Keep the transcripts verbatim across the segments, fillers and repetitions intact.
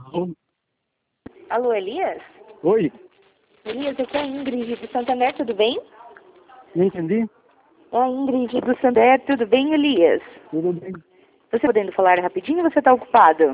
Alô? Alô, Elias? Oi? Elias, aqui é a Ingrid do Santander, tudo bem? Não entendi? É a Ingrid do Santander, tudo bem, Elias? Tudo bem? Você podendo falar rapidinho ou você está ocupado?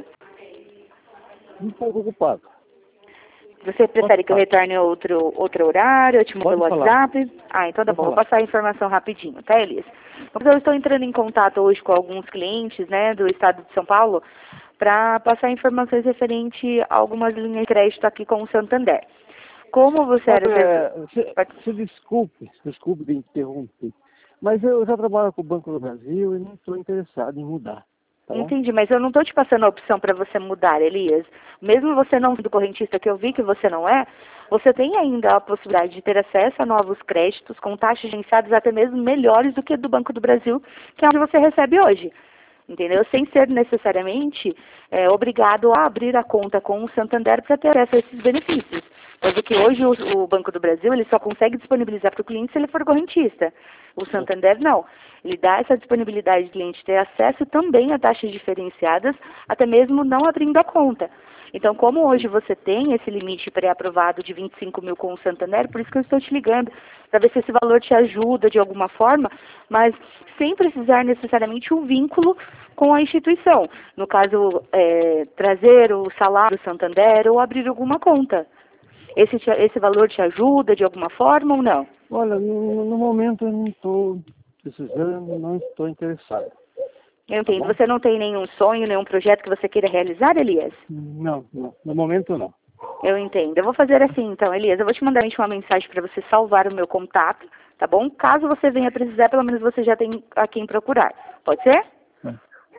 Um pouco ocupado. Você prefere Pode que eu falar. retorne outro, outro horário, eu te mando Pode pelo falar. WhatsApp? Ah, então tá Pode bom, vou falar. passar a informação rapidinho, tá, Elias? Então, eu estou entrando em contato hoje com alguns clientes, né, do estado de São Paulo, para passar informações referente a algumas linhas de crédito aqui com o Santander. Como você era... Olha, se, Pode- se desculpe, desculpe de interromper, mas eu já trabalho com o Banco do Brasil e não estou interessado em mudar, tá bom? Entendi, mas eu não estou te passando a opção para você mudar, Elias. Mesmo você não sendo correntista, que eu vi que você não é, você tem ainda a possibilidade de ter acesso a novos créditos com taxas gerenciadas até mesmo melhores do que a do Banco do Brasil, que é onde você recebe hoje. Entendeu? Sem ser necessariamente é, obrigado a abrir a conta com o Santander para ter acesso a esses benefícios. Coisa que hoje o, o Banco do Brasil ele só consegue disponibilizar para o cliente se ele for correntista. O Santander não. Ele dá essa disponibilidade de cliente ter acesso também a taxas diferenciadas, até mesmo não abrindo a conta. Então, como hoje você tem esse limite pré-aprovado de vinte e cinco mil com o Santander, por isso que eu estou te ligando, para ver se esse valor te ajuda de alguma forma, mas sem precisar necessariamente um vínculo com a instituição. No caso, é, trazer o salário do Santander ou abrir alguma conta. Esse, te- esse valor te ajuda de alguma forma ou não? Olha, no, no momento eu não estou precisando, não estou interessado. Eu Tá entendo. bom? Você não tem nenhum sonho, nenhum projeto que você queira realizar, Elias? Não, não, no momento não. Eu entendo. Eu vou fazer assim, então, Elias. Eu vou te mandar uma mensagem para você salvar o meu contato, tá bom? Caso você venha precisar, pelo menos você já tem a quem procurar. Pode ser? É.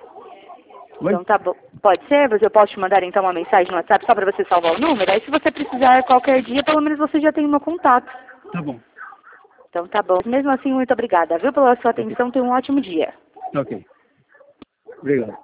Oi? Então tá bom. Pode ser? Mas eu posso te mandar então uma mensagem no WhatsApp só para você salvar o número? Aí se você precisar qualquer dia, pelo menos você já tem o meu contato. Tá bom. Então tá bom. Mesmo assim, muito obrigada, viu, pela sua Ok. atenção. Tenha um ótimo dia. Ok. Obrigado.